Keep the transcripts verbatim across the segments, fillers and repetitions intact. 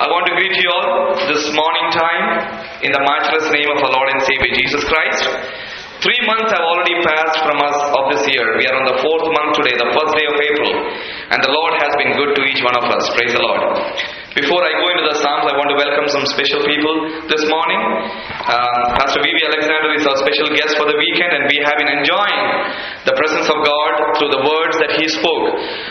I want to greet you all this morning time in the matchless name of our Lord and Savior Jesus Christ. Three months have already passed from us of this year. We are on the fourth month today, the first day of April. And the Lord has been good to each one of us. Praise the Lord. Before I go into the Psalms, I want to welcome some special people this morning. Um, Pastor V V Alexander is our special guest for the weekend, and we have been enjoying the presence of God through the words that he spoke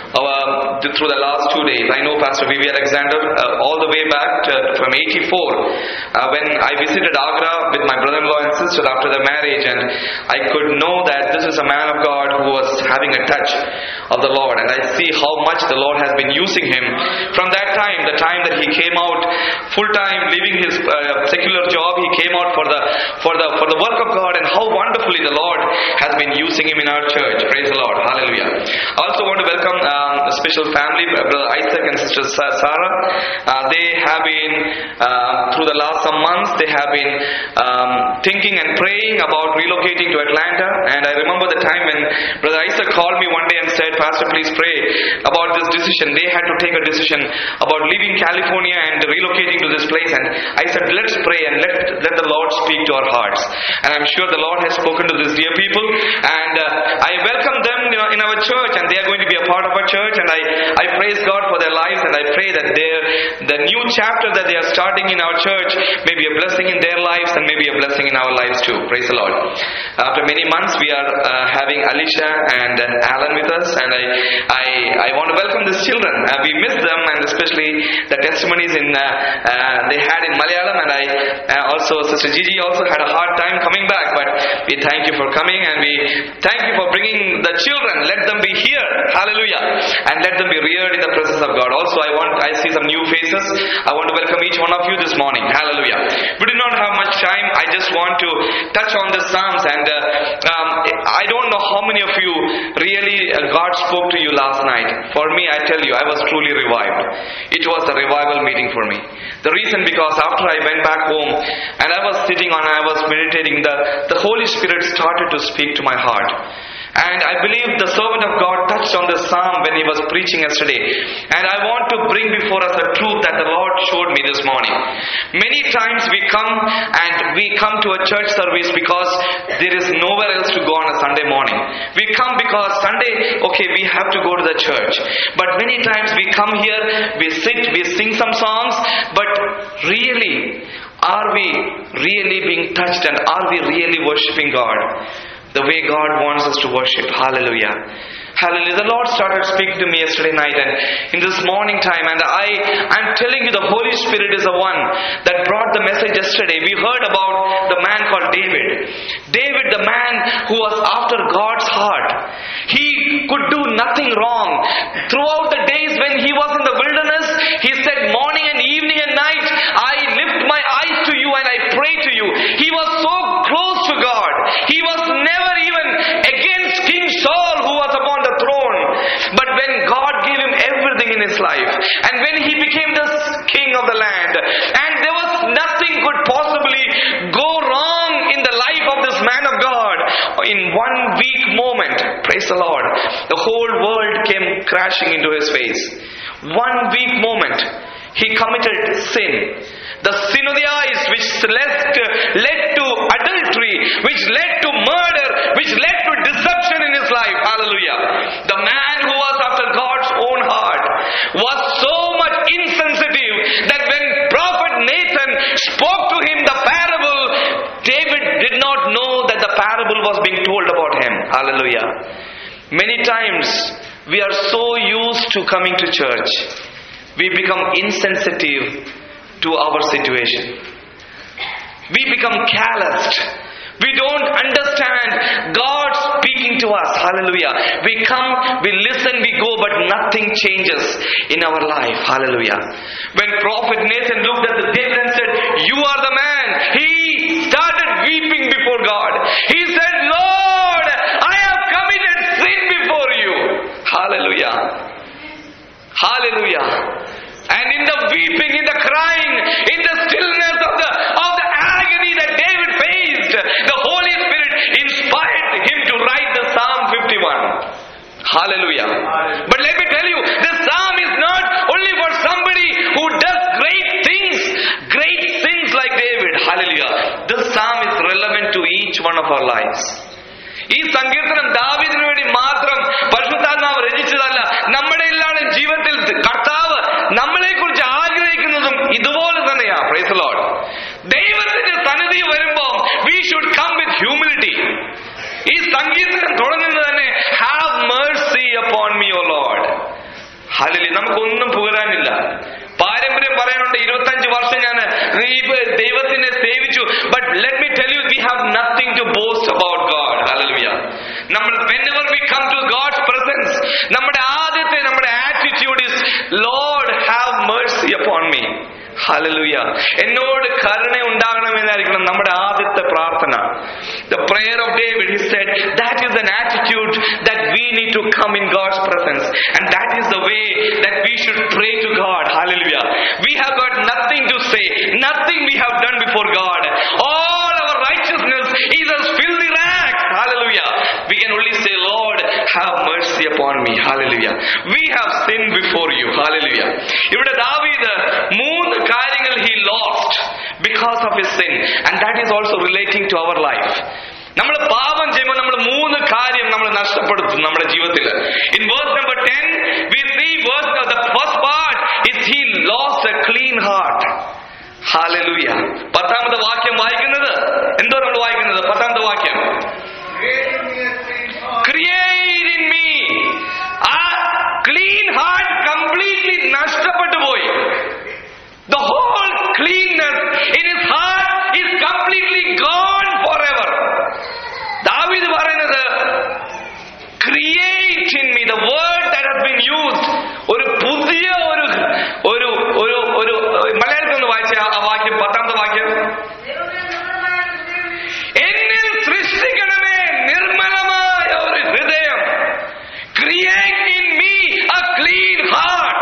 uh, through the last two days. I know Pastor V V Alexander uh, all the way back to, from eighty-four uh, when I visited Agra with my brother-in-law and sister after the marriage, and I could know that this is a man of God who was having a touch of the Lord, and I see how much the Lord has been using him from that time, the time that he came out full-time, leaving his uh, secular job. He came out for the for the for the work of God, and how wonderfully the Lord has been using him in our church. Praise the Lord. Hallelujah. I also want to welcome um, a special family, Brother Isaac and Sister Sarah. Uh, they have been uh, through the last some months they have been um, thinking and praying about relocating to Atlanta. And I remember the time when Brother Isaac called me one day and said, "Pastor, please pray about this decision." They had to take a decision about leaving California and relocating to this place, and I said, let's pray and let, let the Lord speak to our hearts. And I'm sure the Lord has spoken to these dear people, and uh, I welcome them you know, in our church, and they are going to be a part of our church, and I, I praise God for their lives, and I pray that their, the new chapter that they are starting in our church may be a blessing in their lives and may be a blessing in our lives too. Praise the Lord. After many months we are uh, having Alicia and uh, Alan with us, and I, I, I want to welcome these children. Uh, we miss them, and especially the testimonies in uh, uh, they had in Malayalam, and I uh, also Sister Gigi also had a hard time coming back, but we thank you for coming, and we thank you for bringing the children. Let them be here, hallelujah, and let them be reared in the presence of God. Also, I want I see some new faces. I want to welcome each one of you this morning, hallelujah. We do not have much time. I just want to touch on the Psalms, and uh, um, I don't know how many of you really uh, God spoke to you last night. For me, I tell you, I was truly revived. It was a revival meeting for me. The reason, because after I went back home and I was sitting on, I was meditating, the, the Holy Spirit started to speak to my heart. And I believe the servant of God touched on this psalm when he was preaching yesterday. And I want to bring before us a truth that the Lord showed me this morning. Many times we come and we come to a church service because there is nowhere else to go on a Sunday morning. We come because Sunday, okay, we have to go to the church. But many times we come here, we sit, we sing some songs, but really, are we really being touched, and are we really worshipping God the way God wants us to worship? Hallelujah. Hallelujah. The Lord started speaking to me yesterday night and in this morning time, and I am telling you, the Holy Spirit is the one that brought the message yesterday. We heard about the man called David. David, the man who was after God's heart. He could do nothing wrong. Throughout the days when he was in the wilderness, he said, morning and evening and night, I lift my eyes to you and I pray to you. He was so close to God. He was never even against King Saul, who was upon the throne. But when God gave him everything in his life, and when he became the king of the land, and there was nothing could possibly go wrong in the life of this man of God, in one weak moment, praise the Lord, the whole world came crashing into his face. One weak moment, he committed sin. The sin of the eyes, which led to, led to adultery, which led to murder, which led to deception in his life. Hallelujah. The man who was after God's own heart was so much insensitive that when Prophet Nathan spoke to him the parable, David did not know that the parable was being told about him. Hallelujah. Many times we are so used to coming to church, we become insensitive to our situation. We become calloused. We don't understand God speaking to us. Hallelujah. We come, we listen, we go, but nothing changes in our life. Hallelujah. When Prophet Nathan looked at the David and said, you are the man, he started weeping before God. He said, Lord, I have committed sin before you. Hallelujah. Hallelujah. And in the weeping, in the crying, in the stillness of the of the agony that David faced, the Holy Spirit inspired him to write the Psalm fifty-one. Hallelujah. But let me tell you, this Psalm is not only for somebody who does great things our lives. ഈ സങ്കീർത്തനം ദാവീദിനു വേണ്ടി മാത്രം പരിശുദ്ധാത്മാവ് രചിച്ചതല്ല. നമ്മുടെ എല്ലാവരുടെയും ജീവിതത്തിൽ കർത്താവ് നമ്മളെ കുറിച്ച് ആഗ്രഹിക്കുന്നതും ഇതുപോലെ തന്നെയാ. Praise the Lord. ദൈവത്തിന്റെ സന്നിധി വരുമ്പോൾ we should come with humility. ഈ സങ്കീർത്തനം തുടങ്ങുന്നത് തന്നെ have mercy upon me, O Lord. Hallelujah. നമുക്കൊന്നും പുകഴാനില്ല. പാരമ്പര്യം പറയാനുണ്ട്, ഇരുപത്തഞ്ച് വർഷം ഞാൻ ദൈവത്തിനെ സേവിച്ചു. But let me tell you, we have nothing to boast about God. Hallelujah. നമ്മൾ whenever we come to God's presence, നമ്മുടെ ആദ്യത്തെ നമ്മുടെ attitude is Lord have mercy upon me. Hallelujah. എന്നോട് കരുണ ഉണ്ടാകണമെന്നായിരിക്കണം നമ്മുടെ ആദ്യത്തെ പ്രാർത്ഥന. The prayer of David, he said, that is an attitude that we need to come in God's presence, and that is the way that we should pray to God. Hallelujah. We have got nothing to say, nothing we have done before God. All our righteousness is as filthy rags. Hallelujah. We can only say, Lord, have mercy upon me. Hallelujah. We have sinned before you. Hallelujah. ഇവിടെ ദാവീദ് മൂന്ന് കാര്യങ്ങൾ he lost because of his sin, and that is also relating to our life. നമ്മൾ പാപം ചെയ്യുമ്പോൾ നമ്മൾ മൂന്ന് കാര്യം നമ്മൾ നഷ്ടപ്പെടുത്തും നമ്മുടെ ജീവിതത്തിൽ. In verse number ten we see verse the first part is he lost a clean heart. Hallelujah. പത്താമത്തെ വാക്യം വായിക്കുന്നത് എന്തോ നമ്മൾ വായിക്കുന്നത് പത്താമത്തെ വാക്യം, create in me. ആ ക്ലീൻ ഹാർട്ട് കംപ്ലീറ്റ്ലി നഷ്ടപ്പെട്ടു പോയി. The whole cleanness in his heart is completely gone forever. ദാവീദ് പറയുന്നത് create in me, the word that has been used, ഒരു പുതിയ ഒരു ഒരു ഒരു ഒരു മലയാളത്തിൽ ഒന്ന് വായിച്ച ആ വാക്യം, പത്താമത്തെ വാക്യം, എന്നിൽ സൃഷ്ടിക്കണമേ നിർമ്മലമായ ഒരു ഹൃദയം. Create in me a clean heart.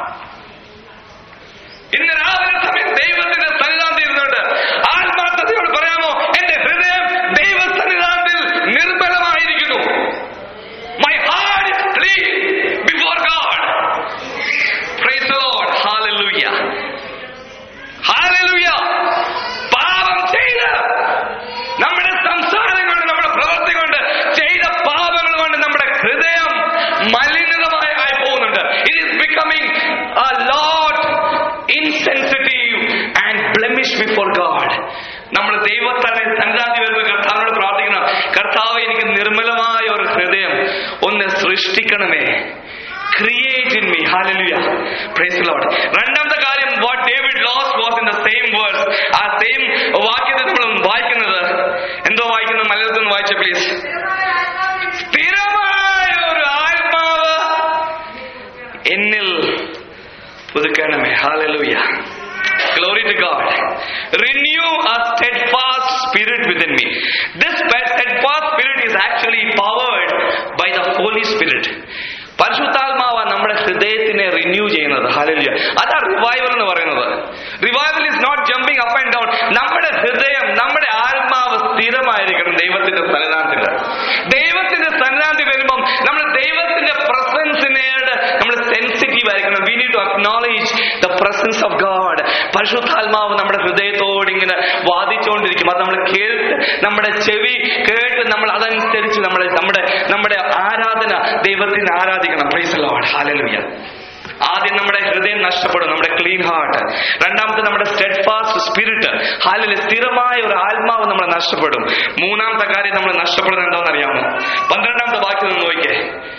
ഇന്ന് രാവിലെ സമയം ദൈവത്തിന്റെ സന്നിധാനത്തിൽ ഇരുന്നുകൊണ്ട് ആത്മാർത്ഥതയോട് പറയാമോ, എന്റെ ഹൃദയം ദൈവ സന്നിധാനത്തിൽ നിർമ്മലമായിരിക്കുന്നു. My heart is clean before God. Praise the Lord. Hallelujah. Hallelujah. പാപം ചെയ്ത് നമ്മുടെ സംസാരം കൊണ്ട് നമ്മുടെ പ്രവൃത്തി കൊണ്ട് ചെയ്ത പാപങ്ങൾ കൊണ്ട് നമ്മുടെ ഹൃദയം മലിനമായി ആയി പോകുന്നുണ്ട്. It is becoming a lot insensitive and blemish before God. നമ്മൾ ദൈവത്താലെ സന്നിധാനത്തിൽ വരുമ്പോൾ കർത്താവിനോട് പ്രാർത്ഥിക്കണം, കർത്താവേ എനിക്ക് നിർമ്മലമായ ഒരു ഹൃദയം ഒന്ന് സൃഷ്ടിക്കണമേ. Create in me. Hallelujah. Praise the Lord. രണ്ടാമത്തെ കാര്യം, what David lost was in the same verse. ആ സെയിം വാക്യത്തിൽ നമ്മൾ വായിക്കുന്നത് എന്തോ വായിക്കുന്നത്, മലയാളത്തിൽ ഒന്ന് വായിച്ച പ്ലീസ്. സ്ഥിരമായ ഒരു ആത്മാവ് എന്നിൽ പുതുക്കണമേ. Hallelujah. Glory to God. Renew a steadfast spirit within me. This steadfast spirit is actually powered by the Holy Spirit. പരിശുദ്ധാത്മാവ നമ്മുടെ ഹൃദയത്തിനെ റിന്യൂ ചെയ്യുന്നത്. ഹല്ലേലൂയ. അതാ റിവൈവൽ എന്ന് പറയുന്നത്. Revival is not jumping up and down. നമ്മുടെ ഹൃദയം, നമ്മുടെ ആത്മാവ് സ്ഥിരമായിരിക്കണം ദൈവത്തിന്റെ സന്നിധാനത്തിൽ. ദൈവത്തിന്റെ സന്നിധാനത്തിൽ വരുമ്പം നമ്മൾ ദൈവത്തിന്റെ പ്രസൻസിനോട് നമ്മൾ സെൻസിറ്റീവ് ആയിരിക്കണം. We need to acknowledge the presence of God. പരിശുദ്ധാത്മാവ് നമ്മുടെ ഹൃദയത്തോട് ഇങ്ങനെ വാദിച്ചുകൊണ്ടിരിക്കും. അത് നമ്മൾ കേട്ട്, നമ്മുടെ ചെവി കേട്ട് നമ്മൾ അതനുസരിച്ച് നമ്മുടെ നമ്മുടെ നമ്മുടെ ആരാധന ദൈവത്തിന് ആരാധിക്കണം. Praise the Lord. ഹല്ലേലൂയ. ആദ്യം നമ്മുടെ ഹൃദയം നഷ്ടപ്പെടും, നമ്മുടെ ക്ലീൻ ഹാർട്ട്. രണ്ടാമത്തെ നമ്മുടെ സ്റ്റെഡ്ഫാസ്റ്റ് സ്പിരിറ്റ്. ഹല്ലേലൂയ. സ്ഥിരമായ ഒരു ആത്മാവ് നമ്മൾ നഷ്ടപ്പെടും. മൂന്നാമത്തെ കാര്യം നമ്മൾ നഷ്ടപ്പെടുന്നത് എന്താണെന്ന് അറിയാമോ? പന്ത്രണ്ടാമത്തെ വാക്യം ഒന്ന് നോക്കിയേ.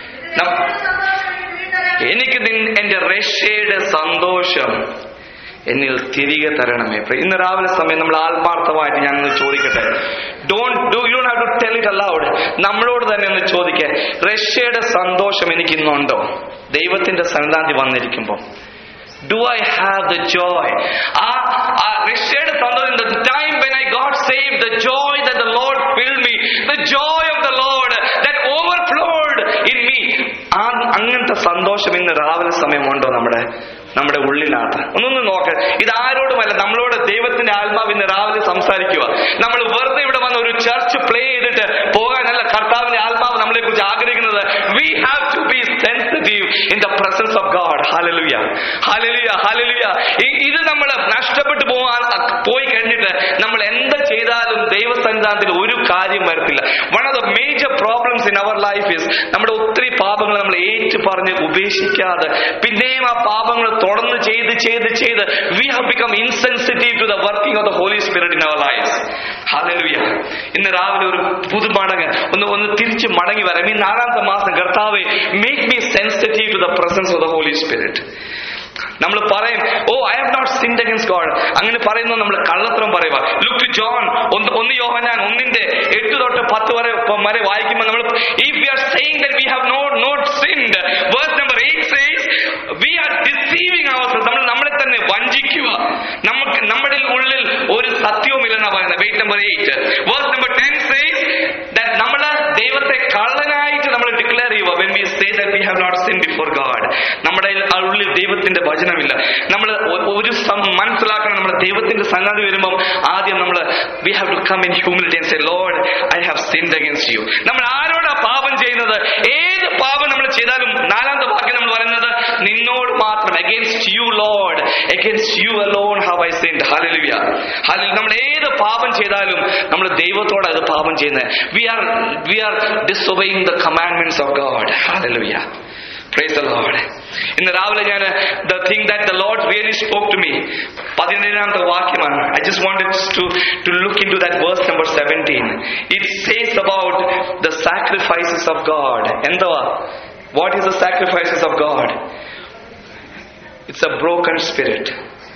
എനിക്ക് എന്റെ രക്ഷയുടെ സന്തോഷം എന്നിൽ തിരികെ തരണമേ. ഇന്ന് രാവിലെ സമയം നമ്മൾ ആത്മാർത്ഥമായിട്ട് ഞാനൊന്ന് ചോദിക്കട്ടെ. Don't do you don't have to tell it aloud. നമ്മളോട് തന്നെ ഒന്ന് ചോദിക്കേ, രക്ഷയുടെ സന്തോഷം എനിക്ക് ഇന്നുണ്ടോ? ദൈവത്തിന്റെ സന്നിധാനത്തിൽ വന്നിരിക്കുമ്പോൾ do I have the joy? ആ രക്ഷയുടെ സന്തോഷം, the time when I got saved, the joy that the Lord filled me, the joy of the Lord that overflowed in me. ആ അങ്ങനത്തെ സന്തോഷം ഇന്ന് രാവിലെ സമയമുണ്ടോ നമ്മുടെ നമ്മുടെ ഉള്ളിനകത്ത്? ഒന്നൊന്ന് നോക്ക്. ഇത് ആരോടുമല്ല, നമ്മളോട് ദൈവത്തിന്റെ ആത്മാവ് ഇന്ന് രാവിലെ സംസാരിക്കുക. നമ്മൾ വെറുതെ ഇവിടെ വന്ന് ഒരു ചർച്ച് പ്ലേ ചെയ്തിട്ട് പോകാനല്ല കർത്താവിന്റെ ആത്മാവ് നമ്മളെ കുറിച്ച് ആഗ്രഹിക്കുന്നത്. We have to be sensitive in the presence of God. Hallelujah. Hallelujah. Hallelujah. ഇത് നമ്മൾ നഷ്ടപ്പെട്ടു പോകാൻ പോയി കഴിഞ്ഞിട്ട് നമ്മൾ എന്ത് ചെയ്താലും ദൈവസന്നിധി സന്നിധാനത്തിൽ ഒരു കാര്യം വരത്തില്ല. One of the major problems in our life is നമ്മുടെ ഒത്തിരി പാപങ്ങൾ നമ്മൾ ഏറ്റു പറഞ്ഞ് ഉപേക്ഷിക്കാതെ പിന്നെയും ആ പാപങ്ങൾ തുടർന്ന് ചെയ്ത് ചെയ്ത് ചെയ്ത് we have become insensitive to the working of the Holy Spirit in our lives. Hallelujah. ഇന്ന് രാവിലെ ഒരു പുതുമടങ്ങ് ഒന്ന് ഒന്ന് തിരിച്ച് മടങ്ങി വരാം. ഈ നാലാമത്തെ മാസം കർത്താവേ, make me sensitive to the presence of the Holy Spirit. നമ്മൾ പറയും, oh I have not sinned against God. അങ്ങനെ പറയുന്നത് നമ്മൾ കള്ളത്തരം പറയുക. ലുക്ക് ടു ജോൺ ഒന്ന് ഒന്ന് യോഹന്നാൻ ഒന്നിന്റെ എട്ട് തൊട്ട് പത്ത് വരെ വരെ വായിക്കുമ്പോൾ നമ്മൾ if we are saying that we have not not sinned, verse number eight says we are deceiving ourselves. നമ്മൾ നമ്മളെ തന്നെ വഞ്ചിക്കുക. നമുക്ക് നമ്മുടെ ഉള്ളിൽ ഒരു സത്യവുമില്ലെന്നാ പറയുന്നത്. Wait number eight. Verse number ten says that നമ്മൾ ദൈവത്തെ കള്ളനായിട്ട് നമ്മൾ ഡിക്ലെയർ ചെയ്യുക. when we say that we have not sinned before God, നമ്മുടെ ഉള്ളിൽ ദൈവത്തിന്റെ വചനമില്ല. നമ്മൾ ഒരു മനസ്സിലാക്കണം, നമ്മുടെ ദൈവത്തിന്റെ സന്നദ്ധി വരുമ്പം ആദ്യം നമ്മൾ we have to come in humility and say, Lord, I have sinned against you. നമ്മൾ ആരോടാ പാപം ചെയ്യുന്നത്? ഏത് പാപം നമ്മൾ ചെയ്താലും നാലാമത്തെ വാക്യം നമ്മൾ പറയുന്നത് നിന്നോട് മാത്രം. against you Lord, against you alone have I sinned. hallelujah. hallelujah. നമ്മൾ ഏത് പാപം ചെയ്താലും നമ്മൾ ദൈവത്തോട് അത് പാപം ചെയ്യുന്നത്. we are we are disobeying the commandments of God. hallelujah. Praise the Lord. ഇന്ന് രാവിലെ ഞാൻ the thing that the Lord really spoke to me, പതിനേഴാമത്തെ വാക്യമാണ്. I just wanted to to look into that verse number seventeen. It says about the sacrifices of God. എന്തുവാ? What is the sacrifices of God? It's a broken spirit.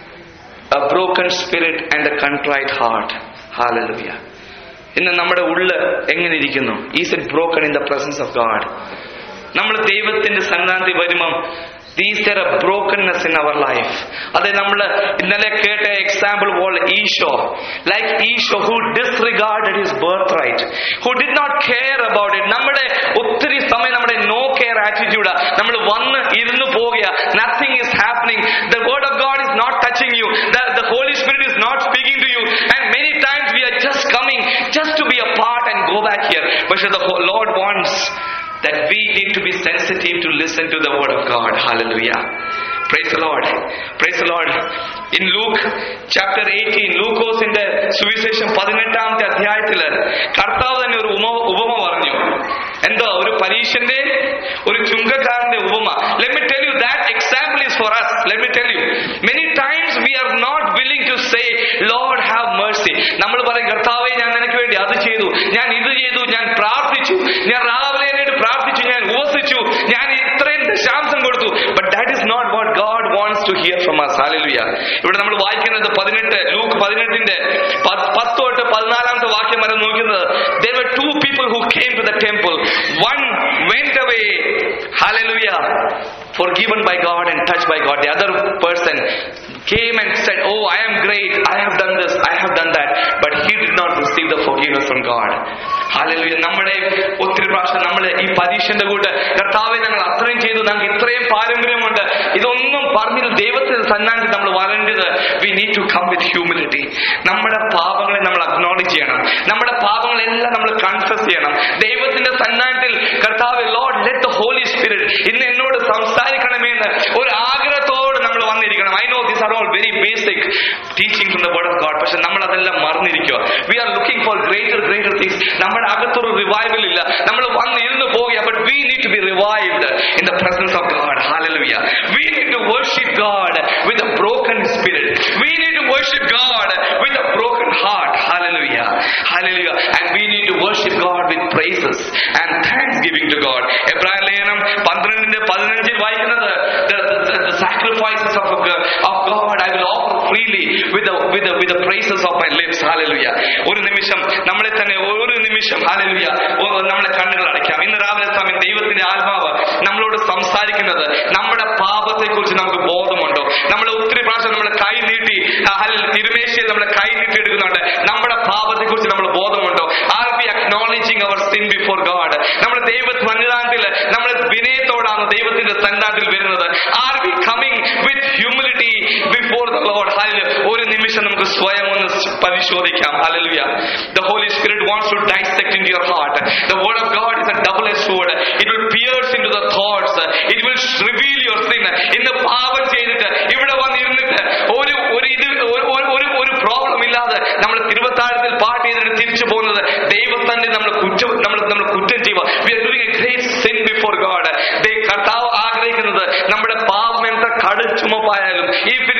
A broken spirit and a contrite heart. Hallelujah. ഇന്ന് നമ്മുടെ ഉള്ള് എങ്ങനെ ഇരിക്കുന്നു? Is it broken in the presence of God? നമ്മൾ ദൈവത്തിന്റെ സന്നിധാനത്തിൽ വരുമ്പം these are a brokenness in our life. അതെ, നമ്മൾ ഇന്നലെ കേട്ട example Paul Eesho, like Eesho who disregarded his birthright, who did not care about it. നമ്മുടെ ഒത്തിരി സമയം നമ്മുടെ no care attitude. നമ്മൾ വന്ന് ഇരുന്ന് പോകുക. nothing is happening. The word of God is not touching you. The, the Holy Spirit is not speaking to you. And many times we are just coming just to be a part and go back here. But the Lord wants that we need to be sensitive to listen to the word of God. Hallelujah. Praise the Lord. Praise the Lord. In Luke chapter eighteen, ലൂക്കോസിന്റെ സുവിശേഷം പതിനെട്ടാമത്തെ അധ്യായത്തിൽ കർത്താവ് തന്നെ ഒരു ഉപമ പറഞ്ഞു. എന്തോ ഒരു പരീശന്റെ ഒരു ചുങ്കക്കാരന്റെ ഉപമ. Let me tell you, that example is for us. Let me tell you, many times we are not willing to say, Lord have mercy. നമ്മൾ പറയും, കർത്താവേ ഞാൻ നിനക്ക് വേണ്ടി അത് ചെയ്തു, ഞാൻ ഇത് ചെയ്തു, ഞാൻ പ്രാർത്ഥിച്ചു, ഞാൻ രാവിലെ പ്രാർത്ഥിച്ചു, ഞാൻ ഉപവസിച്ചു, ഞാൻ ഇത്രയും ദശാംശം കൊടുത്തു. But that is not what God wants to hear from us. Hallelujah. ഇവിടെ നമ്മൾ വായിക്കുന്നത് പതിനെട്ട് ലൂക്ക് പതിനെട്ടിന്റെ പത്ത് തൊട്ട് പതിനാലാമത്തെ വാക്യം വരെ നോക്കുന്നത്, there were two people who came to the temple. One went away, hallelujah, forgiven by God and touched by God. The other person came and said, oh, I am great, I have done this, I have done that, but he did not receive the forgiveness from God. Hallelujah. നമ്മുടെ ഒത്തിരി പ്രാവശ്യം നമ്മൾ ഈ പരീക്ഷന്റെ കൂട്ട്, കർത്താവെ ഞങ്ങൾ അത്രയും ചെയ്തു, ഞങ്ങൾക്ക് ഇത്രയും പാരമ്പര്യമുണ്ട്, ഇതൊന്നും പറഞ്ഞിട്ട് ദൈവത്തിന്റെ സന്നിധാനത്തിൽ നമ്മൾ വരേണ്ടത് we need to come with humility. നമ്മുടെ പാപങ്ങളെ നമ്മൾ അക്നോളജ് ചെയ്യണം. നമ്മുടെ പാപങ്ങളെല്ലാം നമ്മൾ കൺഫസ് ചെയ്യണം. ദൈവത്തിന്റെ സന്നിധാനത്തിൽ കർത്താവെ, Lord let the Holy Spirit ഇന്ന് എന്നോട് സംസാരിക്കണമേ എന്ന് ഒരു ആഗ്രഹത്തോട് നമ്മൾ വന്നിരിക്കണം. I know these are all very basic teachings from the word of God. പക്ഷെ നമ്മൾ അതെല്ലാം മറന്നിരിക്കുക. We are looking for greater greater things. നമ്മുടെ അകത്തൊരു റിവൈവൽ ഇല്ല. നമ്മൾ വന്ന് ഇരുന്ന് പോകുക. But we need to be revived in the presence of God. Hallelujah. We need to worship God with a broken spirit. We need to worship God with a broken heart. Hallelujah. Hallelujah. And we need to worship God with praises and thanksgiving to God. എബ്രായ ലേഖനം പന്ത്രണ്ടിന്റെ പതിനഞ്ചിൽ വായിക്കുന്നത്, the, the, the sacrifices of, of God I will offer freely with the, with the, with the praises of my lips. Hallelujah. ഒരു നിമിഷം നമ്മളെ തന്നെ ഒരു നിമിഷം hallelujah നമ്മുടെ കണ്ണുകൾ അടയ്ക്കാം. ഇന്ന് രാവിലെ സമയം ദൈവത്തിന്റെ ആത്മാവ് നമ്മളോട് സംസാരിക്കുന്നത്, നമ്മുടെ പാപത്തെ കുറിച്ച് നമുക്ക് ബോധമുണ്ടോ? നമ്മൾ ഒത്തിരി പ്രാവശ്യം നമ്മുടെ കൈ നീട്ടി തിരുമേശയിൽ നമ്മുടെ കൈ നീട്ടി എടുക്കുന്നുണ്ട്. നമ്മുടെ പാപത്തെ കുറിച്ച് നമ്മൾ ബോധമുണ്ടോ? Are we acknowledging our sin before God? നമ്മൾ ദൈവ സന്നിധാനത്തിൽ നമ്മൾ വിനയത്തോടാണ് ദൈവത്തിന്റെ സന്നിധാനത്തിൽ വരുന്നത്. Are we coming with humility before the Lord? Hallelujah. ഒരു നിമിഷം നമുക്ക് സ്വയം ഒന്ന് പരിശോധിക്കാം. Hallelujah. The Holy Spirit wants to dissect into your heart. The word of God is a double-edged sword. It will pierce into the thoughts. It will reveal your sin. ഇന്ന് പാപം ചെയ്തിട്ട് ഇവിടെ വന്നിരുന്നിട്ട് ഒരു ഒരു ഇത് ഒരു ഒരു പ്രോബ്ലം ഇല്ലാതെ നമ്മൾ തിരുവത്താഴത്തിൽ പാട്ട് ചെയ്തിട്ട് തിരിച്ചു പോകുന്നത്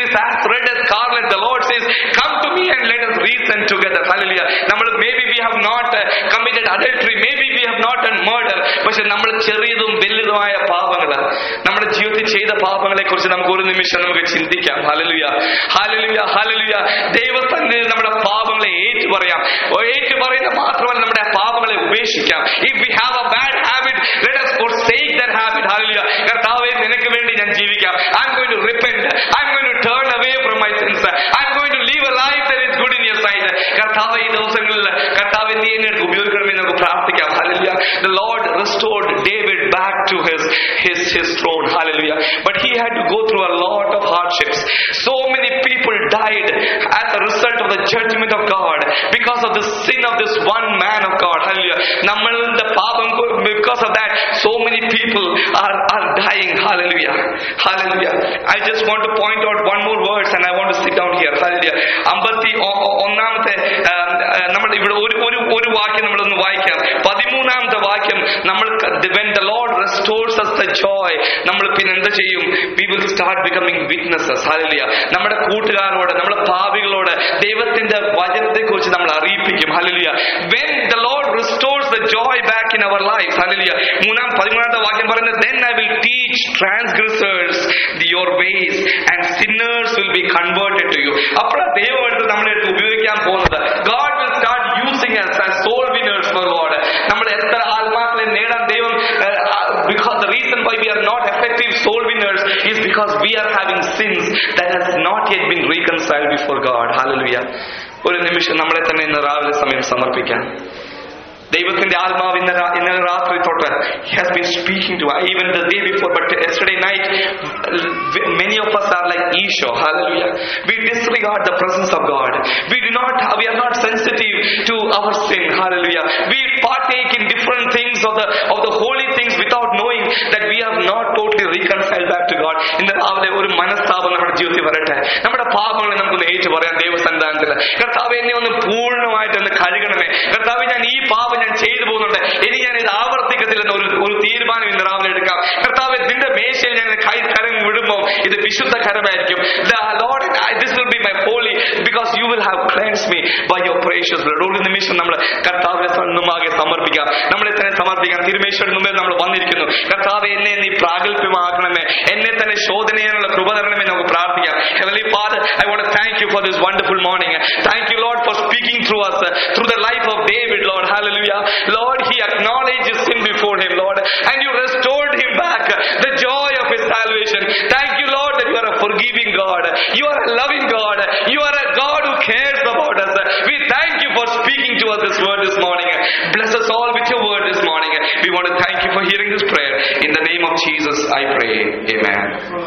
is as red as scarlet. The Lord says, come to me and let us reason together. Hallelujah. നമ്മൾ maybe we have not uh, committed adultery, maybe we have not done murder, പക്ഷെ നമ്മൾ ചെറിയതും വലുതുമായ പാപങ്ങൾ, നമ്മുടെ ജീവിതത്തിൽ ചെയ്ത പാപങ്ങളെ കുറിച്ച് നമുക്ക് ഒരു നിമിഷം നമുക്ക് ചിന്തിക്കാം. Hallelujah, hallelujah, hallelujah. ദൈവസന്നിധിയിൽ നമ്മുടെ പാപങ്ങളെ ഏറ്റു പറയാം. ഏറ്റു പറയുന്നത് മാത്രമല്ല, നമ്മുടെ പാപങ്ങളെ ഉപേക്ഷിക്കാം. If we have a bad habit, let us forsake that habit. Hallelujah. കർത്താവേ, നിനക്ക് വേണ്ടി ഞാൻ ജീവിക്കാം. I'm going to repent. I'm going to turn away from my sins. I'm going to live a life that is good in your sight. കർത്താവേ, ഈ ദിവസങ്ങളിൽ കർത്താവേ നീ എന്നെ ഉപയോഗിക്കണമെന്ന് നമുക്ക് പ്രാർത്ഥിക്കാം. Hallelujah. The Lord restored David back to his his his throne. Hallelujah. But he had to go through a lot of hardships. So many people died as a result of the judgment of God because of the sin of this one man of God. Hallelujah. നമ്മളുടെ പാപം, because of that so many people are are dying. Hallelujah. Hallelujah. I just want to point out one more verse and I want to sit down here. Hallelujah. അമ്പത്തി ഒന്നാമത്തെ നമ്മൾ ഇവിടെ ഒരു ഒരു ഒരു വാക്യം നമ്മളൊന്ന് വായിക്കാം. പതിമൂന്നാമത്തെ വാക്യം നമ്മൾ when the Lord restores us the joy, നമ്മൾ പിന്നെ എന്ത് ചെയ്യും? We will start becoming witnesses. Hallelujah. നമ്മുടെ കൂട്ടുകാരോട്, നമ്മുടെ പാപികളോട് ദൈവത്തിന്റെ വചനത്തെ കുറിച്ച് നമ്മൾ അറിയിപ്പിക്കും. Hallelujah. When the Lord restores the joy back in our lives. Hallelujah. മൂന്നാം പതിമൂന്നാമത്തെ വാക്യം പറയുന്നത്, then I will teach transgressors your ways and sinners will be converted to you. അപ്പോഴാണ് ദൈവം എടുത്ത് നമ്മളെ എടുത്ത് ഉപയോഗിക്കാൻ പോകുന്നത്. God will start using us as soul winners for God. നമ്മൾ എത്ര ആത്മാക്കളെ നേടാൻ ദൈവം, because the reason why we are not effective soul winners is because we are having sins that has not yet been reconciled before God. Hallelujah. ഒരു നിമിഷം നമ്മളെ തന്നെ ഇന്ന് രാവിലെ സമയം സമർപ്പിക്കാം. ദൈവത്തിന്റെ ആത്മാവ് ഇന്നലെ ഇന്നലെ രാത്രി തൊട്ട് he has been speaking to us, even the day before, but yesterday night many of us are like Esau. Hallelujah. We disregard the presence of God. We do not we are not sensitive to our sin. Hallelujah. We partake in different things of the of the holy things without knowing that we are not totally reconciled back to God. ഇന്ന് രാവിലെ ഒരു മനസ്താപം നമ്മുടെ ജീവിതത്തിൽ വരട്ടെ. നമ്മുടെ പാപങ്ങളെ നമുക്കൊന്ന് ഏറ്റു പറയാം ദൈവസന്നിധാനത്തിൽ. കർത്താവേ, എന്നെ ഒന്ന് പൂർണ്ണമായിട്ട് ഒന്ന് കഴുകണമേ. കർത്താവേ, ഞാൻ ഈ പാപം ഞാൻ ചെയ്തു പോകുന്നുണ്ട്, ഇനി ഞാൻ ഇത് ആവർത്തിക്കത്തില്ലെന്ന് ഒരു ഒരു തീരുമാനം ഇന്ന് രാവിലെ എടുക്കാം. കർത്താവേ, നിന്റെ മേശയിൽ ഞാൻ കൈ കരം വിടുമ്പോൾ ഇത് വിശുദ്ധ കരമായിരിക്കും. Lord, this will be my holy, because you will have cleansed me by your precious blood. ഒരു നിമിഷം നമ്മൾ കർത്താവിനെ സ്വന്തമാകെ സമർപ്പിക്കാം. നമ്മളെ തന്നെ സമർപ്പിക്കാം. തിരുമേശയുടെ മുമ്പിൽ നമ്മൾ വന്നിരിക്കുന്നു. കർത്താവേ, എന്നെ നീ പ്രാഗൽഭ്യമാക്കണമേ, എന്നെ തന്നെ ശോധന ചെയ്യാനുള്ള കൃപ തരണമേ നമുക്ക് പ്രാർത്ഥിക്കാം. Heavenly Father, I want to thank you for this wonderful morning. Thank you, Lord, for speaking through us, through the life of David, Lord. Hallelujah. Lord, he acknowledged his sin before him, Lord, and you restored him back the joy of his salvation. Thank you, Lord, that you are a forgiving God. You are a loving God. You are a God who cares about us. We thank you for speaking to us this word this morning. Bless us all with your word this morning. We want to thank you for hearing this prayer. In the name of Jesus, I pray. Amen.